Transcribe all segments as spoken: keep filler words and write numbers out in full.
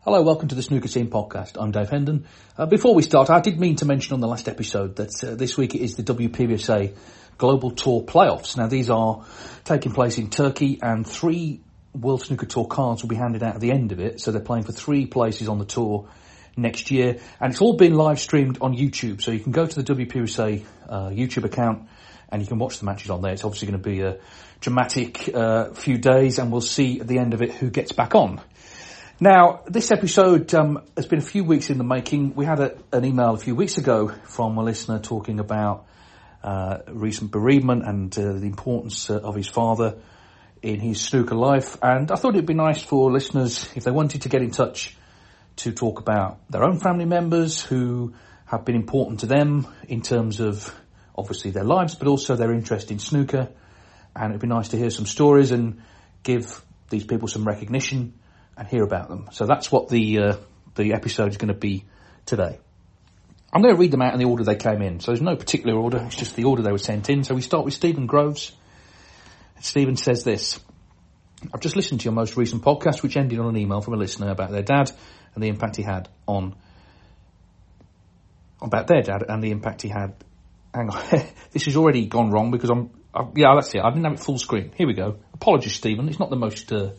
Hello, welcome to the Snooker Scene Podcast. I'm Dave Hendon. Uh, before we start, I did mean to mention on the last episode that uh, this week it is the W P B S A Global Tour Playoffs. Now, these are taking place in Turkey, and three World Snooker Tour cards will be handed out at the end of it. So they're playing for three places on the tour next year. And it's all been live streamed on YouTube. So you can go to the W P B S A uh, YouTube account and you can watch the matches on there. It's obviously going to be a dramatic uh, few days, and we'll see at the end of it who gets back on. Now, this episode um, has been a few weeks in the making. We had a, an email a few weeks ago from a listener talking about uh, recent bereavement and uh, the importance uh, of his father in his snooker life. And I thought it'd be nice for listeners, if they wanted to get in touch, to talk about their own family members who have been important to them in terms of, obviously, their lives, but also their interest in snooker. And it'd be nice to hear some stories and give these people some recognition and hear about them. So that's what the uh, the episode is going to be today. I'm going to read them out in the order they came in. So there's no particular order, it's just the order they were sent in. So we start with Stephen Groves. Stephen says this: I've just listened to your most recent podcast, which ended on an email from a listener about their dad and the impact he had on... About their dad and the impact he had... Hang on. This has already gone wrong because I'm... I, yeah, that's it. I didn't have it full screen. Here we go. Apologies, Stephen. It's not the most... Uh,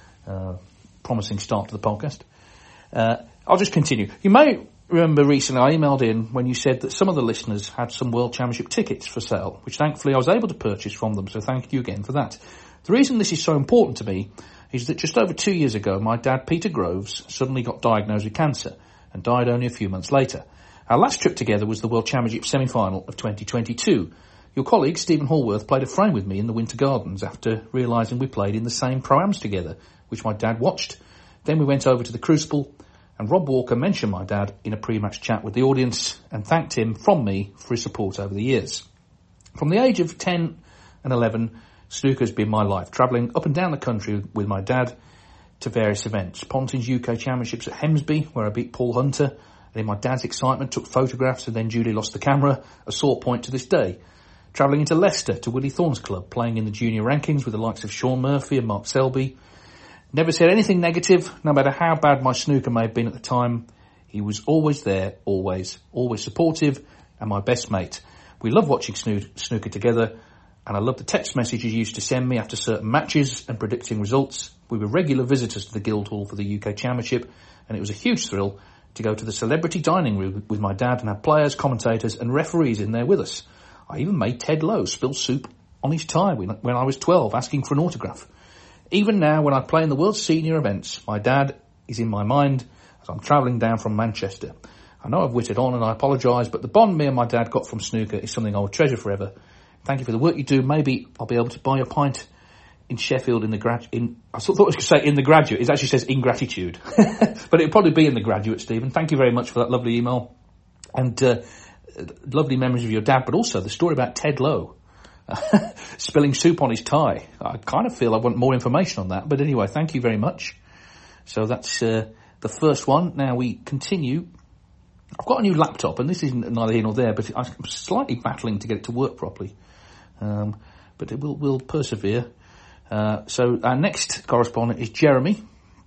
uh, promising start to the podcast. Uh, I'll just continue. You may remember recently I emailed in when you said that some of the listeners had some World Championship tickets for sale, which thankfully I was able to purchase from them, so thank you again for that. The reason this is so important to me is that just over two years ago, my dad, Peter Groves, suddenly got diagnosed with cancer and died only a few months later. Our last trip together was the World Championship semi-final of twenty twenty-two. Your colleague, Stephen Hallworth, played a frame with me in the Winter Gardens after realising we played in the same Pro-Ams together, which my dad watched. Then we went over to the Crucible, and Rob Walker mentioned my dad in a pre-match chat with the audience and thanked him from me for his support over the years. From the age of ten and eleven, snooker has been my life, travelling up and down the country with my dad to various events. Ponting's U K Championships at Hemsby, where I beat Paul Hunter, and in my dad's excitement took photographs and then Julie lost the camera, a sore point to this day. Travelling into Leicester to Willie Thorne's club, playing in the junior rankings with the likes of Sean Murphy and Mark Selby. Never said anything negative, no matter how bad my snooker may have been at the time. He was always there, always, always supportive, and my best mate. We love watching snoo- snooker together, and I love the text messages he used to send me after certain matches and predicting results. We were regular visitors to the Guildhall for the U K Championship, and it was a huge thrill to go to the celebrity dining room with my dad and have players, commentators, and referees in there with us. I even made Ted Lowe spill soup on his tie when, when I was twelve, asking for an autograph. Even now, when I play in the World Senior events, my dad is in my mind as I'm travelling down from Manchester. I know I've whittled on and I apologise, but the bond me and my dad got from snooker is something I will treasure forever. Thank you for the work you do. Maybe I'll be able to buy a pint in Sheffield in the grad. In I thought I was going to say in the Graduate. It actually says in gratitude, but it'll probably be in the Graduate. Stephen, thank you very much for that lovely email and uh, lovely memories of your dad, but also the story about Ted Lowe. Spilling soup on his tie. I kind of feel I want more information on that. But anyway, thank you very much. So that's uh, the first one. Now we continue. I've got a new laptop, and this isn't neither here nor there, but I'm slightly battling to get it to work properly. Um, but it will, will persevere. Uh, so our next correspondent is Jeremy.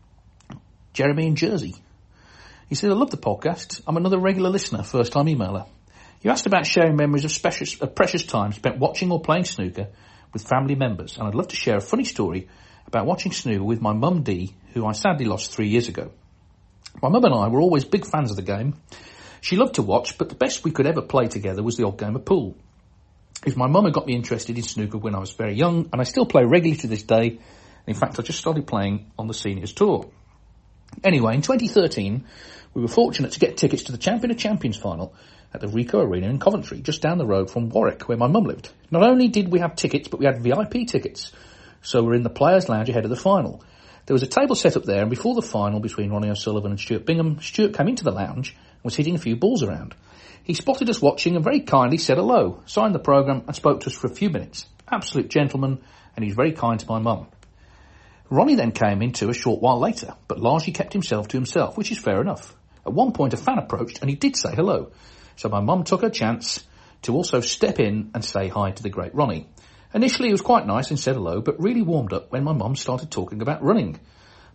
Jeremy in Jersey. He said, I love the podcast. I'm another regular listener, first-time emailer. You asked about sharing memories of precious, of precious time spent watching or playing snooker with family members, and I'd love to share a funny story about watching snooker with my mum Dee, who I sadly lost three years ago. My mum and I were always big fans of the game. She loved to watch, but the best we could ever play together was the odd game of pool. It was my mum who got me interested in snooker when I was very young, and I still play regularly to this day. In fact, I just started playing on the Seniors Tour. Anyway, in twenty thirteen, we were fortunate to get tickets to the Champion of Champions final at the Ricoh Arena in Coventry, just down the road from Warwick, where my mum lived. Not only did we have tickets, but we had V I P tickets, so we're in the Players' Lounge ahead of the final. There was a table set up there, and before the final between Ronnie O'Sullivan and Stuart Bingham, Stuart came into the lounge and was hitting a few balls around. He spotted us watching and very kindly said hello, signed the programme and spoke to us for a few minutes. Absolute gentleman, and he's very kind to my mum. Ronnie then came in too a short while later, but largely kept himself to himself, which is fair enough. At one point a fan approached and he did say hello, so my mum took her chance to also step in and say hi to the great Ronnie. Initially he was quite nice and said hello, but really warmed up when my mum started talking about running.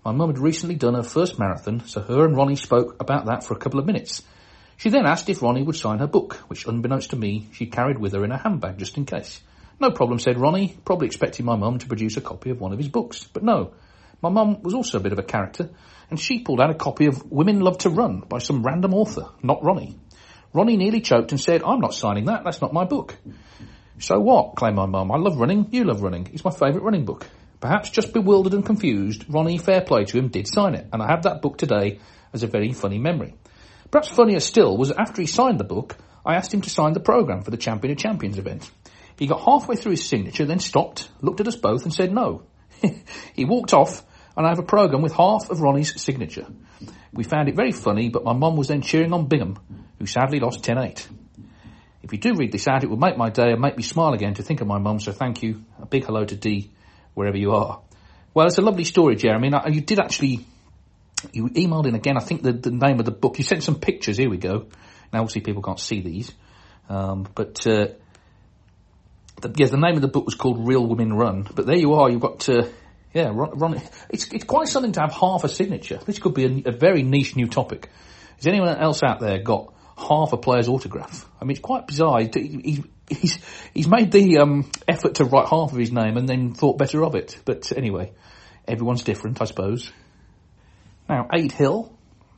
My mum had recently done her first marathon, so her and Ronnie spoke about that for a couple of minutes. She then asked if Ronnie would sign her book, which, unbeknownst to me, she carried with her in a handbag just in case. No problem, said Ronnie, probably expecting my mum to produce a copy of one of his books. But no, my mum was also a bit of a character, and she pulled out a copy of Women Love to Run by some random author, not Ronnie. Ronnie nearly choked and said, I'm not signing that, that's not my book. So what, claimed my mum, I love running, you love running, it's my favourite running book. Perhaps just bewildered and confused, Ronnie, fair play to him, did sign it, and I have that book today as a very funny memory. Perhaps funnier still was that after he signed the book, I asked him to sign the programme for the Champion of Champions event. He got halfway through his signature, then stopped, looked at us both and said no. He walked off, and I have a programme with half of Ronnie's signature. We found it very funny, but my mum was then cheering on Bingham, who sadly lost ten eight. If you do read this out, it will make my day and make me smile again to think of my mum, so thank you. A big hello to Dee, wherever you are. Well, it's a lovely story, Jeremy. Now, you did actually, you emailed in again, I think the, the name of the book. You sent some pictures, here we go. Now, obviously, people can't see these. Um, but, uh, the, yeah, the name of the book was called Real Women Run. But there you are, you've got, uh, yeah, Ron, Ron, it's, it's quite something to have half a signature. This could be a, a very niche new topic. Has anyone else out there got half a player's autograph? I mean, it's quite bizarre. He, he's, he's made the um, effort to write half of his name and then thought better of it. But anyway, everyone's different, I suppose. Now, Aid Hill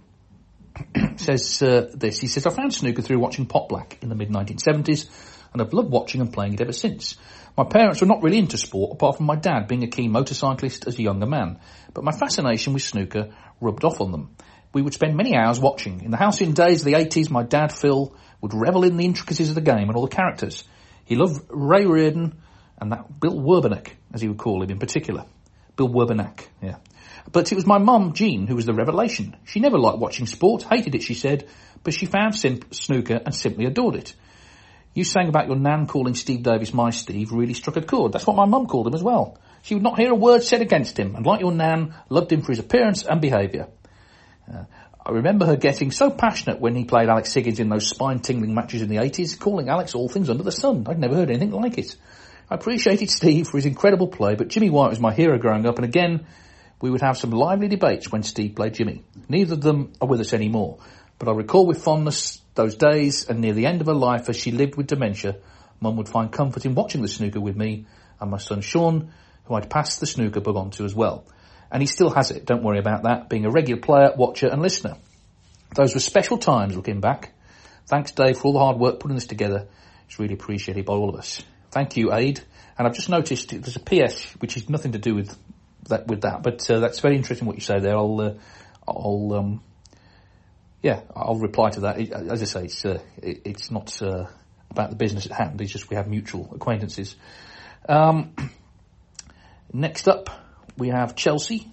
says uh, this. He says, I found snooker through watching Pot Black in the mid nineteen seventies, and I've loved watching and playing it ever since. My parents were not really into sport, apart from my dad being a keen motorcyclist as a younger man, but my fascination with snooker rubbed off on them. We would spend many hours watching. In the halcyon days of the eighties, my dad, Phil, would revel in the intricacies of the game and all the characters. He loved Ray Reardon and that Bill Werbenack, as he would call him in particular. Bill Werbenack, yeah. But it was my mum, Jean, who was the revelation. She never liked watching sport, hated it, she said, but she found simp- snooker and simply adored it. You saying about your nan calling Steve Davis my Steve really struck a chord. That's what my mum called him as well. She would not hear a word said against him, and like your nan, loved him for his appearance and behaviour. Uh, I remember her getting so passionate when he played Alex Higgins in those spine-tingling matches in the eighties, calling Alex all things under the sun. I'd never heard anything like it. I appreciated Steve for his incredible play, but Jimmy White was my hero growing up, and again, we would have some lively debates when Steve played Jimmy. Neither of them are with us anymore, but I recall with fondness those days, and near the end of her life, as she lived with dementia, Mum would find comfort in watching the snooker with me and my son Sean, who I'd passed the snooker bug on to as well. And he still has it, don't worry about that, being a regular player, watcher and listener. Those were special times looking back. Thanks, Dave, for all the hard work putting this together. It's really appreciated by all of us. Thank you, Aid. And I've just noticed there's a P S, which is nothing to do with that, with that, but uh, that's very interesting what you say there. I'll, uh, I'll, um, yeah, I'll reply to that. It, as I say, it's, uh, it, it's not uh, about the business at hand. It's just we have mutual acquaintances. Um, next up, we have Chelsea.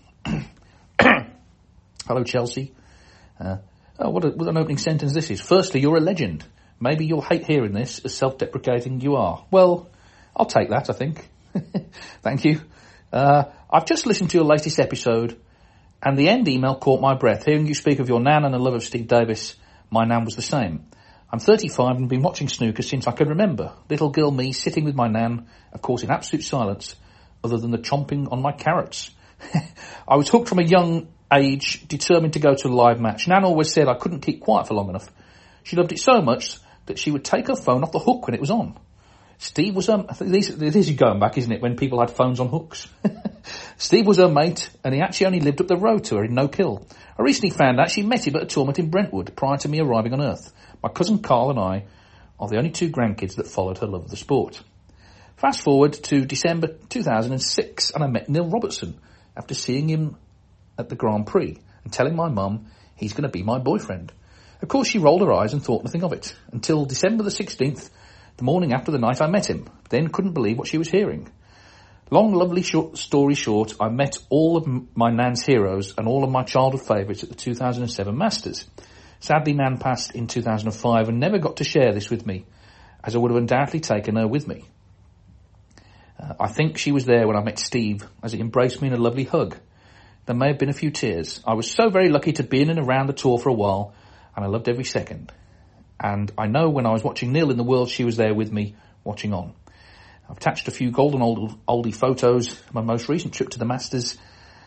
Hello, Chelsea. Uh, oh, what, a, what an opening sentence this is. Firstly, you're a legend. Maybe you'll hate hearing this, as self-deprecating you are. Well, I'll take that, I think. Thank you. Uh, I've just listened to your latest episode, and the end email caught my breath. Hearing you speak of your nan and the love of Steve Davis, my nan was the same. I'm thirty-five and been watching snooker since I can remember. Little girl me sitting with my nan, of course in absolute silence, other than the chomping on my carrots. I was hooked from a young age, determined to go to a live match. Nan always said I couldn't keep quiet for long enough. She loved it so much that she would take her phone off the hook when it was on. Steve was um. This, this is going back, isn't it? When people had phones on hooks. Steve was her mate, and he actually only lived up the road to her in No Kill. I recently found out she met him at a tournament in Brentwood prior to me arriving on Earth. My cousin Carl and I are the only two grandkids that followed her love of the sport. Fast forward to December two thousand six, and I met Neil Robertson after seeing him at the Grand Prix and telling my mum he's going to be my boyfriend. Of course, she rolled her eyes and thought nothing of it, until December the sixteenth, the morning after the night I met him, then couldn't believe what she was hearing. Long, lovely short story short, I met all of my Nan's heroes and all of my childhood favourites at the two thousand seven Masters. Sadly, Nan passed in two thousand five and never got to share this with me, as I would have undoubtedly taken her with me. Uh, I think she was there when I met Steve, as he embraced me in a lovely hug. There may have been a few tears. I was so very lucky to be in and around the tour for a while, and I loved every second. And I know when I was watching Neil in the World, she was there with me, watching on. I've attached a few golden old, oldie photos of my most recent trip to the Masters.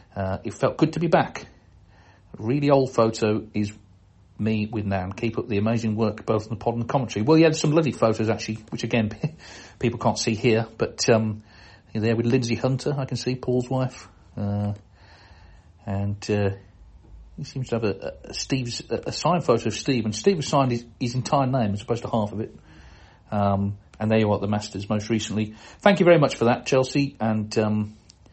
Uh, it felt good to be back. A really old photo is me with Nan. Keep up the amazing work, both in the pod and the commentary. Well, you had some lovely photos, actually, which, again, people can't see here. But um, you're there with Lindsay Hunter, I can see, Paul's wife. Uh, and uh, he seems to have a, a Steve's a, a signed photo of Steve. And Steve has signed his, his entire name as opposed to half of it. Um, and there you are at the Masters most recently. Thank you very much for that, Chelsea. And... Um,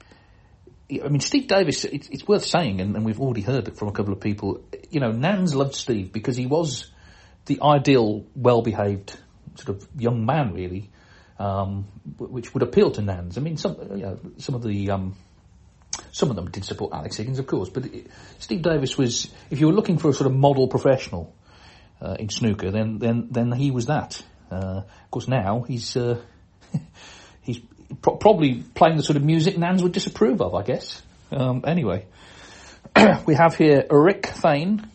I mean, Steve Davis, it's, it's worth saying, and, and we've already heard it from a couple of people, you know, Nans loved Steve because he was the ideal, well-behaved sort of young man, really, um, which would appeal to Nans. I mean, some you know, some of the, um, some of them did support Alex Higgins, of course, but it, Steve Davis was, if you were looking for a sort of model professional uh, in snooker, then, then, then he was that. Uh, of course, now he's, uh, he's, Pro- probably playing the sort of music Nans would disapprove of, I guess. Um, anyway, we have here Rick Thane.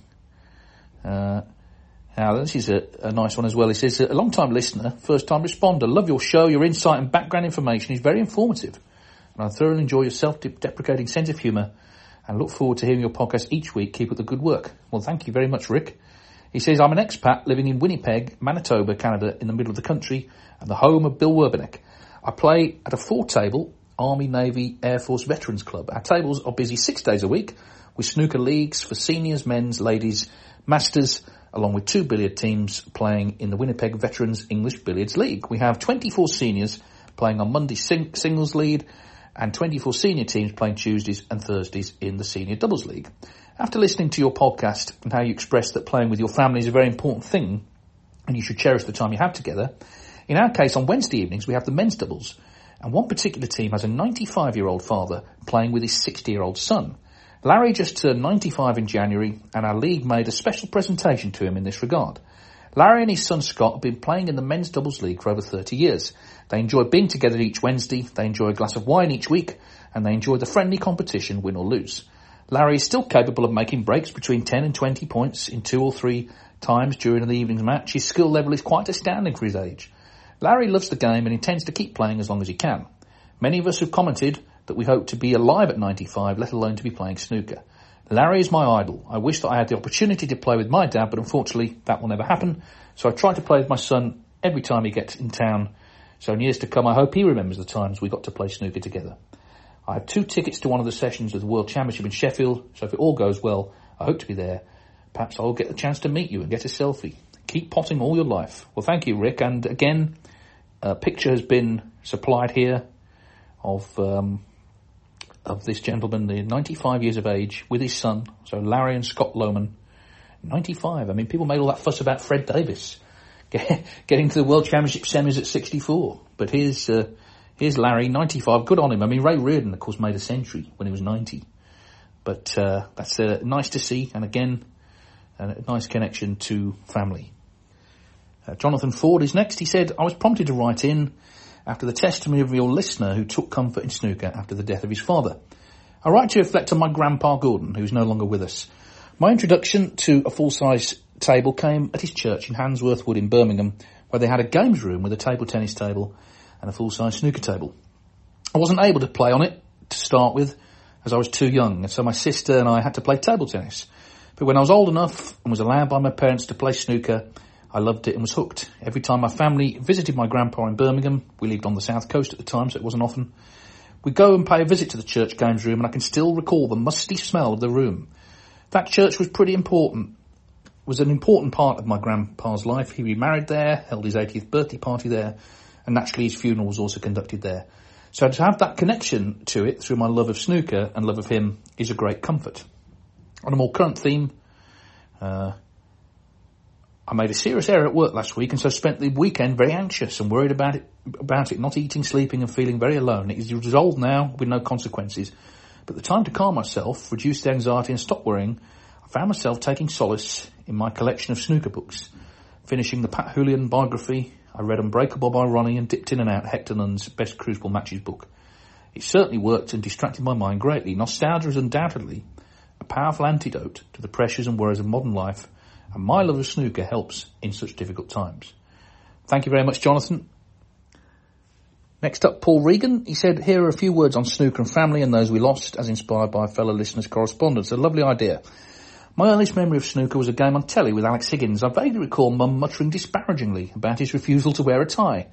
Uh, now, this is a, a nice one as well. He says, a long-time listener, first-time responder. Love your show. Your insight and background information is very informative. And I thoroughly enjoy your self-deprecating sense of humour and look forward to hearing your podcast each week. Keep up the good work. Well, thank you very much, Rick. He says, I'm an expat living in Winnipeg, Manitoba, Canada, in the middle of the country, and the home of Bill Werbenek. I play at a four-table Army, Navy, Air Force Veterans Club. Our tables are busy six days a week with snooker leagues for seniors, men's, ladies, masters, along with two billiard teams playing in the Winnipeg Veterans English Billiards League. We have twenty-four seniors playing on Monday sing- singles lead and twenty-four senior teams playing Tuesdays and Thursdays in the Senior Doubles League. After listening to your podcast and how you express that playing with your family is a very important thing and you should cherish the time you have together, in our case, on Wednesday evenings, we have the men's doubles, and one particular team has a ninety-five-year-old father playing with his sixty-year-old son. Larry just turned ninety-five in January, and our league made a special presentation to him in this regard. Larry and his son Scott have been playing in the men's doubles league for over thirty years. They enjoy being together each Wednesday, they enjoy a glass of wine each week, and they enjoy the friendly competition, win or lose. Larry is still capable of making breaks between ten and twenty points in two or three times during the evening's match. His skill level is quite astounding for his age. Larry loves the game and intends to keep playing as long as he can. Many of us have commented that we hope to be alive at ninety-five, let alone to be playing snooker. Larry is my idol. I wish that I had the opportunity to play with my dad, but unfortunately that will never happen. So I try to play with my son every time he gets in town. So in years to come, I hope he remembers the times we got to play snooker together. I have two tickets to one of the sessions of the World Championship in Sheffield, so if it all goes well, I hope to be there. Perhaps I'll get the chance to meet you and get a selfie. Keep potting all your life. Well, thank you, Rick. And again, a picture has been supplied here of um, of this gentleman, the ninety-five years of age, with his son. So Larry and Scott Lohman, ninety-five. I mean, people made all that fuss about Fred Davis get, getting to the World Championship semis at sixty-four. But here's uh, here's Larry, ninety-five. Good on him. I mean, Ray Reardon, of course, made a century when he was ninety. But uh, that's uh, nice to see, and again, a nice connection to family. Uh, Jonathan Ford is next. He said, I was prompted to write in after the testimony of your listener who took comfort in snooker after the death of his father. I write to reflect on my grandpa Gordon, who is no longer with us. My introduction to a full-size table came at his church in Handsworth Wood in Birmingham, where they had a games room with a table tennis table and a full-size snooker table. I wasn't able to play on it to start with, as I was too young, and so my sister and I had to play table tennis. But when I was old enough and was allowed by my parents to play snooker, I loved it and was hooked. Every time my family visited my grandpa in Birmingham, we lived on the south coast at the time, so it wasn't often, we'd go and pay a visit to the church games room, and I can still recall the musty smell of the room. That church was pretty important, was an important part of my grandpa's life. He remarried there, held his eightieth birthday party there, and naturally his funeral was also conducted there. So to have that connection to it through my love of snooker and love of him is a great comfort. On a more current theme, uh, I made a serious error at work last week and so spent the weekend very anxious and worried about it, about it, not eating, sleeping and feeling very alone. It is resolved now with no consequences. But the time to calm myself, reduce the anxiety and stop worrying, I found myself taking solace in my collection of snooker books. Finishing the Pat Julian biography, I read Unbreakable by Ronnie and dipped in and out Hector Nunn's Best Crucible Matches book. It certainly worked and distracted my mind greatly. Nostalgia is undoubtedly a powerful antidote to the pressures and worries of modern life, and my love of snooker helps in such difficult times. Thank you very much, Jonathan. Next up, Paul Regan. He said, here are a few words on snooker and family and those we lost, as inspired by fellow listeners' correspondence. A lovely idea. My earliest memory of snooker was a game on telly with Alex Higgins. I vaguely recall Mum muttering disparagingly about his refusal to wear a tie.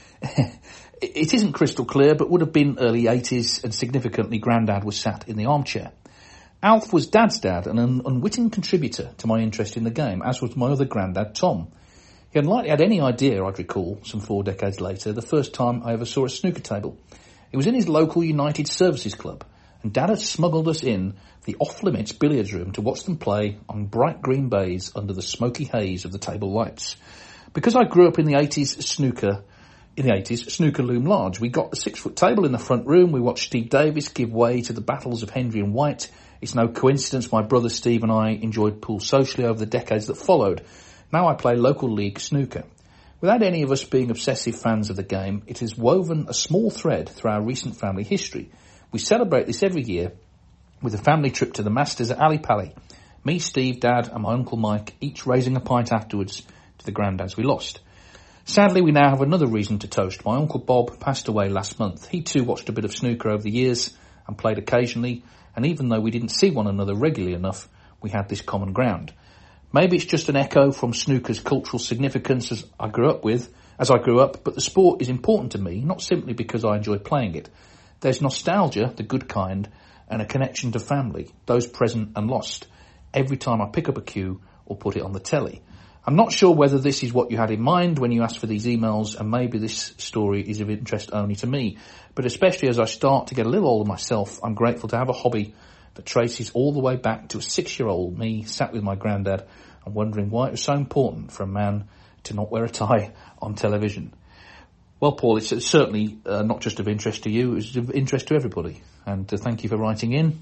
It isn't crystal clear, but would have been early eighties, and significantly Grandad was sat in the armchair. Alf was Dad's dad and an unwitting contributor to my interest in the game, as was my other granddad, Tom. He hadn't had any idea, I'd recall, some four decades later, the first time I ever saw a snooker table. It was in his local United Services Club, and Dad had smuggled us in the off-limits billiards room to watch them play on bright green bays under the smoky haze of the table lights. Because I grew up in the eighties snooker, in the eighties, snooker loomed large. We got the six-foot table in the front room. We watched Steve Davis give way to the battles of Hendry and White. It's no coincidence my brother Steve and I enjoyed pool socially over the decades that followed. Now I play local league snooker. Without any of us being obsessive fans of the game, it has woven a small thread through our recent family history. We celebrate this every year with a family trip to the Masters at Ali Pali. Me, Steve, Dad and my Uncle Mike each raising a pint afterwards to the granddads we lost. Sadly, we now have another reason to toast. My Uncle Bob passed away last month. He too watched a bit of snooker over the years and played occasionally, and even though we didn't see one another regularly enough, we had this common ground. Maybe it's just an echo from snooker's cultural significance as I grew up with, as I grew up, but the sport is important to me, not simply because I enjoy playing it. There's nostalgia, the good kind, and a connection to family, those present and lost, every time I pick up a cue or put it on the telly. I'm not sure whether this is what you had in mind when you asked for these emails, and maybe this story is of interest only to me. But especially as I start to get a little older myself, I'm grateful to have a hobby that traces all the way back to a six-year-old me sat with my granddad and wondering why it was so important for a man to not wear a tie on television. Well, Paul, it's certainly uh, not just of interest to you, it's of interest to everybody. And uh, thank you for writing in.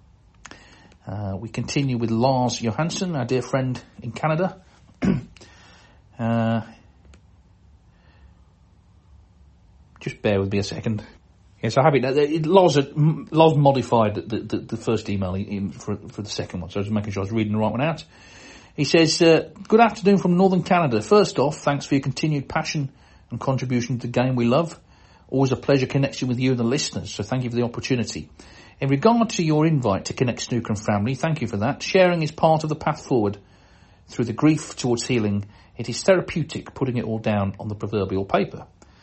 Uh, we continue with Lars Johansson, our dear friend in Canada. uh, just bear with me a second. Yes, I have it. it Lars, Lars modified the, the, the first email for, for the second one, so I was making sure I was reading the right one out. He says, uh, good afternoon from Northern Canada. First off, thanks for your continued passion and contribution to the game we love. Always a pleasure connecting with you and the listeners, so thank you for the opportunity. In regard to your invite to connect snooker and family, thank you for that. Sharing is part of the path forward. Through the grief towards healing, it is therapeutic putting it all down on the proverbial paper.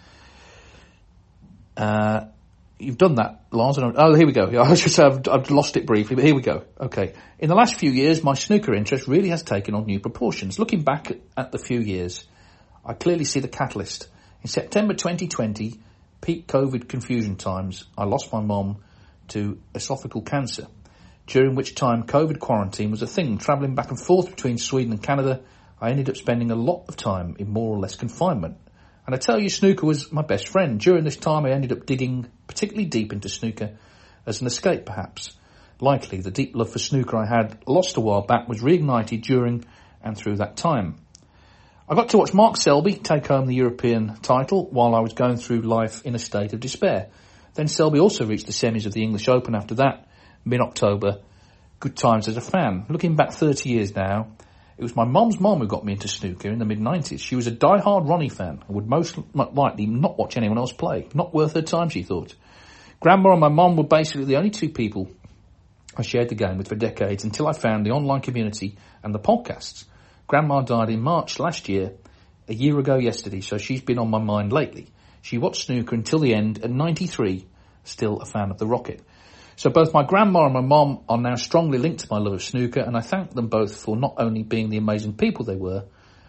Uh, you've done that, Lars. Oh, here we go. I was just, I've, I've lost it briefly, but here we go. Okay. In the last few years, my snooker interest really has taken on new proportions. Looking back at the few years, I clearly see the catalyst. In September twenty twenty, peak COVID confusion times, I lost my mum to esophageal cancer, during which time COVID quarantine was a thing. Travelling back and forth between Sweden and Canada, I ended up spending a lot of time in more or less confinement. And I tell you, snooker was my best friend. During this time, I ended up digging particularly deep into snooker as an escape, perhaps. Likely, the deep love for snooker I had lost a while back was reignited during and through that time. I got to watch Mark Selby take home the European title while I was going through life in a state of despair. Then Selby also reached the semis of the English Open after that, mid-October. Good times as a fan. Looking back thirty years now, it was my mum's mum who got me into snooker in the mid-nineties. She was a die-hard Ronnie fan and would most likely not watch anyone else play. Not worth her time, she thought. Grandma and my mum were basically the only two people I shared the game with for decades until I found the online community and the podcasts. Grandma died in March last year, a year ago yesterday, so she's been on my mind lately. She watched snooker until the end at ninety-three, still a fan of the Rocket. So both my grandma and my mom are now strongly linked to my love of snooker, and I thank them both for not only being the amazing people they were,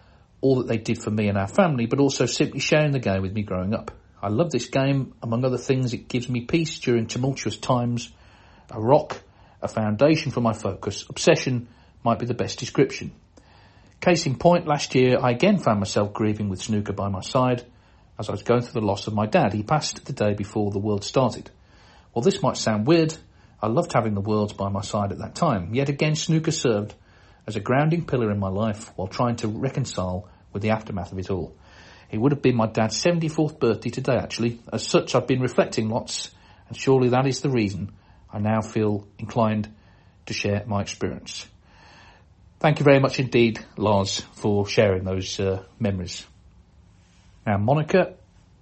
all that they did for me and our family, but also simply sharing the game with me growing up. I love this game. Among other things, it gives me peace during tumultuous times, a rock, a foundation for my focus. Obsession might be the best description. Case in point, last year I again found myself grieving with snooker by my side as I was going through the loss of my dad. He passed the day before the world started. While this might sound weird, I loved having the world by my side at that time. Yet again, snooker served as a grounding pillar in my life while trying to reconcile with the aftermath of it all. It would have been my dad's seventy-fourth birthday today, actually. As such, I've been reflecting lots, and surely that is the reason I now feel inclined to share my experience. Thank you very much indeed, Lars, for sharing those uh, memories. Now, Monica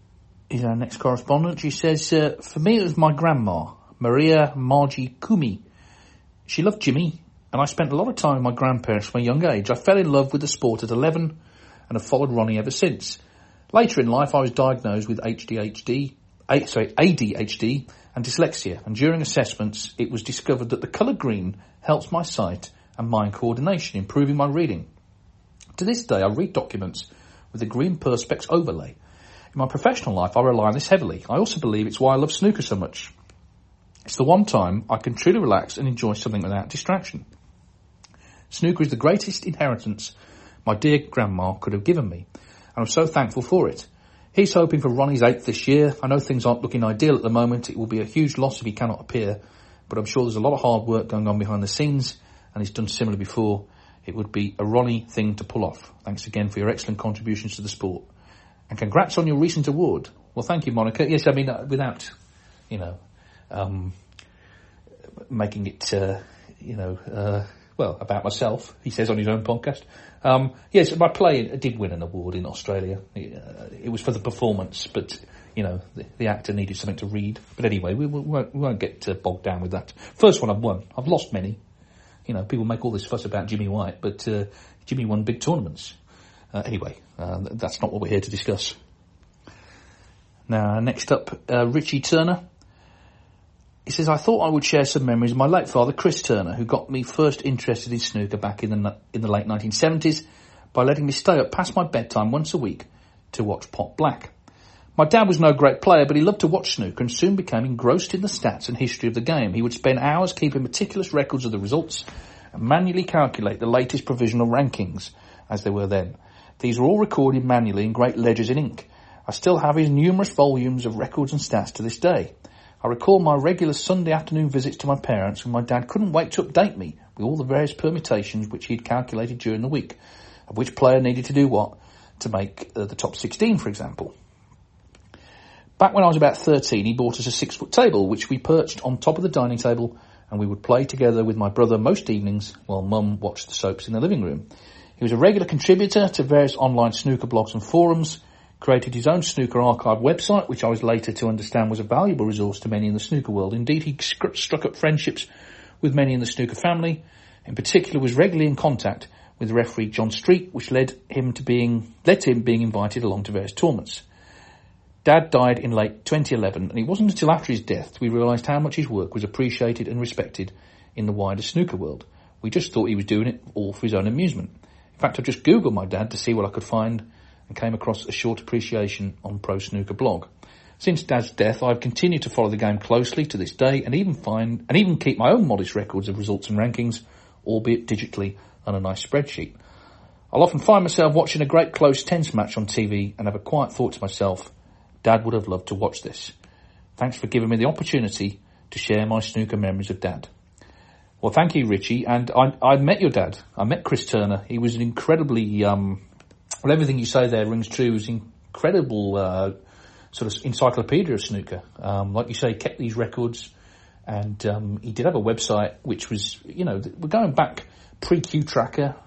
is our next correspondent. She says, uh, for me it was my grandma, Maria Margie Kumi. She loved Jimmy, and I spent a lot of time with my grandparents from a young age. I fell in love with the sport at eleven and have followed Ronnie ever since. Later in life I was diagnosed with H D H D, A, sorry, A D H D and dyslexia, and during assessments it was discovered that the colour green helps my sight and mind coordination, improving my reading. To this day I read documents with a green perspex overlay. In my professional life I rely on this heavily. I also believe it's why I love snooker so much. It's the one time I can truly relax and enjoy something without distraction. Snooker is the greatest inheritance my dear grandma could have given me, and I'm so thankful for it. He's hoping for Ronnie's eighth this year. I know things aren't looking ideal at the moment. It will be a huge loss if he cannot appear, but I'm sure there's a lot of hard work going on behind the scenes, and he's done similar before. It would be a Ronnie thing to pull off. Thanks again for your excellent contributions to the sport. And congrats on your recent award. Well, thank you, Monica. Yes, I mean, uh, without, you know, um, making it, uh, you know, uh, well, about myself, he says on his own podcast. Um, yes, my play did win an award in Australia. It, uh, it was for the performance, but, you know, the, the actor needed something to read. But anyway, we, we, won't, we won't get uh, bogged down with that. First one I've won. I've lost many. You know, people make all this fuss about Jimmy White, but uh, Jimmy won big tournaments. Uh, anyway, uh, that's not what we're here to discuss. Now, next up, uh, Richie Turner. He says, I thought I would share some memories of my late father, Chris Turner, who got me first interested in snooker back in the in the late nineteen seventies by letting me stay up past my bedtime once a week to watch Pot Black. My dad was no great player, but he loved to watch snooker and soon became engrossed in the stats and history of the game. He would spend hours keeping meticulous records of the results and manually calculate the latest provisional rankings, as they were then. These were all recorded manually in great ledgers in ink. I still have his numerous volumes of records and stats to this day. I recall my regular Sunday afternoon visits to my parents when my dad couldn't wait to update me with all the various permutations which he'd calculated during the week, of which player needed to do what to make uh, the top sixteen, for example. Back when I was about thirteen, he bought us a six-foot table, which we perched on top of the dining table, and we would play together with my brother most evenings while Mum watched the soaps in the living room. He was a regular contributor to various online snooker blogs and forums, created his own snooker archive website, which I was later to understand was a valuable resource to many in the snooker world. Indeed, he struck up friendships with many in the snooker family. In particular, was regularly in contact with referee John Street, which led him to being led to him being invited along to various tournaments. Dad died in late twenty eleven, and it wasn't until after his death we realised how much his work was appreciated and respected in the wider snooker world. We just thought he was doing it all for his own amusement. In fact, I just Googled my dad to see what I could find and came across a short appreciation on Pro Snooker blog. Since Dad's death, I've continued to follow the game closely to this day and even find and even keep my own modest records of results and rankings, albeit digitally on a nice spreadsheet. I'll often find myself watching a great close tense match on T V and have a quiet thought to myself, Dad would have loved to watch this. Thanks for giving me the opportunity to share my snooker memories of Dad. Well, thank you, Richie. And I, I met your dad. I met Chris Turner. He was an incredibly... Um, Well, everything you say there rings true. It was incredible uh, sort of encyclopedia of snooker. Um, like you say, he kept these records, and um, he did have a website which was, you know, we're going back pre-Q Tracker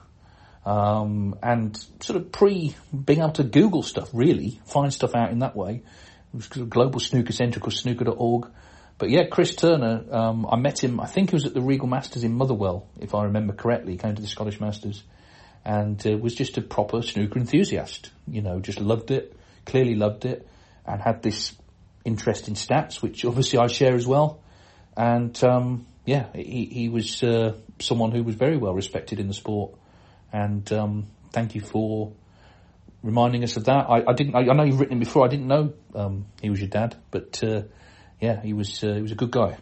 um, and sort of pre-being able to Google stuff, really, find stuff out in that way. It was sort of Global Snooker Centre, called snooker dot org. But yeah, Chris Turner, um, I met him, I think he was at the Regal Masters in Motherwell, if I remember correctly. He came to the Scottish Masters. And uh, was just a proper snooker enthusiast, you know, just loved it, clearly loved it, and had this interest in stats, which obviously I share as well. And, um, yeah, he, he was uh, someone who was very well respected in the sport. And um, thank you for reminding us of that. I, I didn't. I, I know you've written him before. I didn't know um, he was your dad, but uh, yeah, he was. Uh, he was a good guy.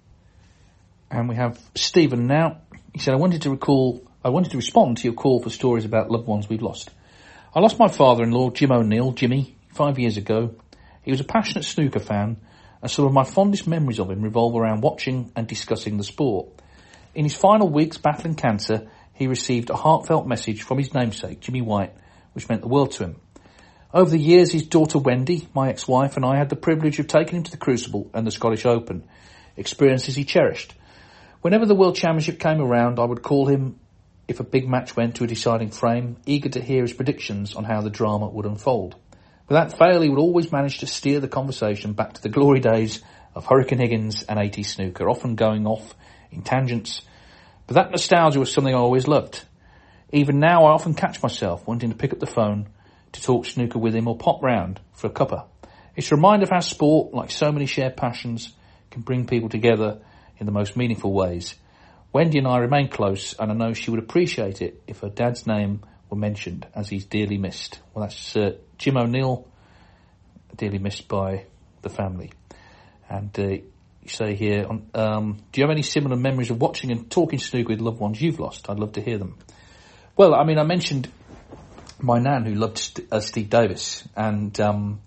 And we have Stephen now. He said, "I wanted to recall." I wanted to respond to your call for stories about loved ones we've lost. I lost my father-in-law, Jim O'Neill, Jimmy, five years ago. He was a passionate snooker fan, and some of my fondest memories of him revolve around watching and discussing the sport. In his final weeks battling cancer, he received a heartfelt message from his namesake, Jimmy White, which meant the world to him. Over the years, his daughter Wendy, my ex-wife, and I had the privilege of taking him to the Crucible and the Scottish Open, experiences he cherished. Whenever the World Championship came around, I would call him if a big match went to a deciding frame, eager to hear his predictions on how the drama would unfold. Without fail, he would always manage to steer the conversation back to the glory days of Hurricane Higgins and eighties snooker, often going off in tangents. But that nostalgia was something I always loved. Even now, I often catch myself wanting to pick up the phone to talk snooker with him or pop round for a cuppa. It's a reminder of how sport, like so many shared passions, can bring people together in the most meaningful ways. Wendy and I remain close, and I know she would appreciate it if her dad's name were mentioned, as he's dearly missed. Well, that's uh, Jim O'Neill, dearly missed by the family. And uh, you say here, um, do you have any similar memories of watching and talking snooker with loved ones you've lost? I'd love to hear them. Well, I mean, I mentioned my nan who loved St- uh, Steve Davis, and um,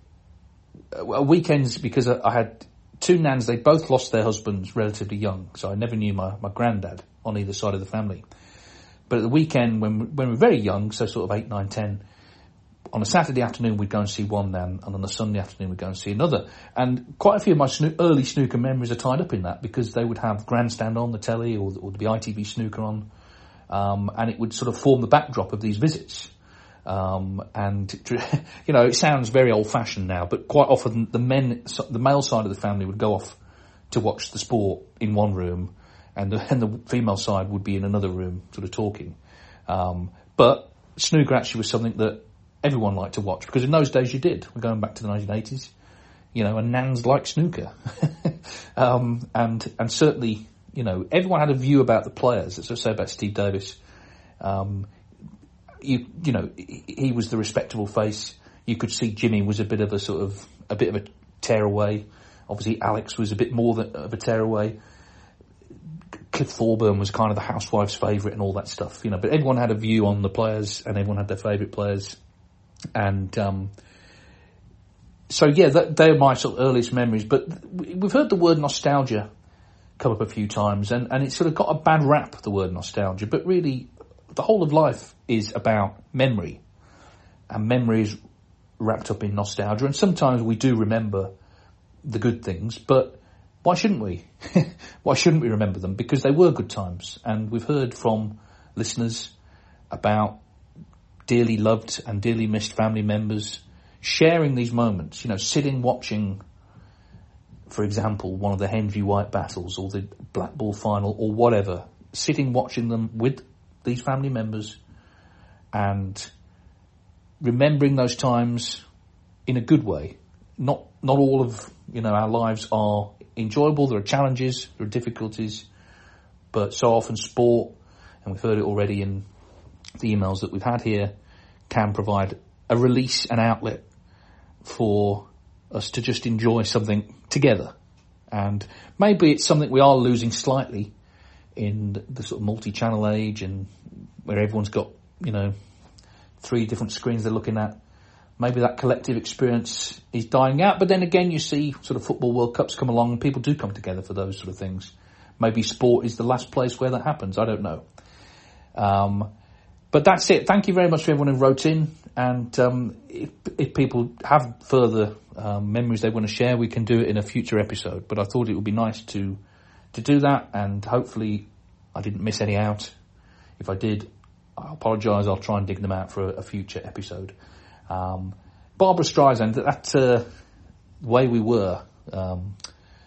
uh, weekends, because I, I had two nans, they both lost their husbands relatively young, so I never knew my, my granddad on either side of the family. But at the weekend, when when we were very young, so sort of eight, nine, ten, on a Saturday afternoon we'd go and see one nan, and on a Sunday afternoon we'd go and see another. And quite a few of my snoo- early snooker memories are tied up in that, because they would have Grandstand on the telly, or, or there'd be I T V snooker on, um, and it would sort of form the backdrop of these visits. Um, and, you know, it sounds very old-fashioned now, but quite often the men, the male side of the family would go off to watch the sport in one room, and the, and the female side would be in another room sort of talking. Um, but snooker actually was something that everyone liked to watch, because in those days you did. We're going back to the nineteen eighties, you know, and nans liked snooker. um, and, and certainly, you know, everyone had a view about the players. As I say about Steve Davis, um, You, you know, he was the respectable face. You could see Jimmy was a bit of a sort of, a bit of a tearaway. Obviously Alex was a bit more than, of a tearaway. Cliff Thorburn was kind of the housewife's favourite and all that stuff, you know, but everyone had a view on the players, and everyone had their favourite players. And, um, so yeah, that, they're my sort of earliest memories, but we've heard the word nostalgia come up a few times, and, and it's sort of got a bad rap, the word nostalgia, but really, the whole of life is about memory, and memory is wrapped up in nostalgia. And sometimes we do remember the good things, but why shouldn't we? Why shouldn't we remember them? Because they were good times. And we've heard from listeners about dearly loved and dearly missed family members sharing these moments, you know, sitting watching, for example, one of the Henview White battles or the Black Ball final or whatever, sitting watching them with these family members and remembering those times in a good way. Not not all of, you know, our lives are enjoyable. There are challenges, there are difficulties, but so often sport, and we've heard it already in the emails that we've had here, can provide a release, an outlet for us to just enjoy something together. And maybe it's something we are losing slightly in the, the sort of multi-channel age, and where everyone's got, you know, three different screens they're looking at. Maybe that collective experience is dying out, but then again you see sort of football World Cups come along and people do come together for those sort of things. Maybe sport is the last place where that happens, I don't know. Um, but that's it. Thank you very much to everyone who wrote in, and um, if, if people have further um, memories they want to share, we can do it in a future episode. But I thought it would be nice to to do that, and hopefully I didn't miss any out. If I did, I apologise. I'll try and dig them out for a, a future episode. Um, Barbara Streisand, that uh, Way We Were, um,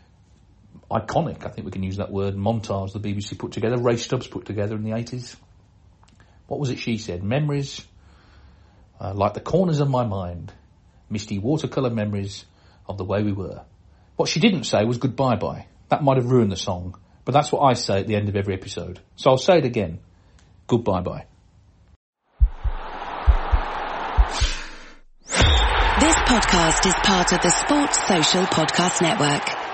iconic, I think we can use that word, montage the B B C put together, Ray Stubbs put together in the eighties. What was it she said? Memories, uh, like the corners of my mind, misty watercolour memories of the way we were. What she didn't say was goodbye bye. That might have ruined the song, but that's what I say at the end of every episode. So I'll say it again. Goodbye bye. This podcast is part of the Sports Social Podcast Network.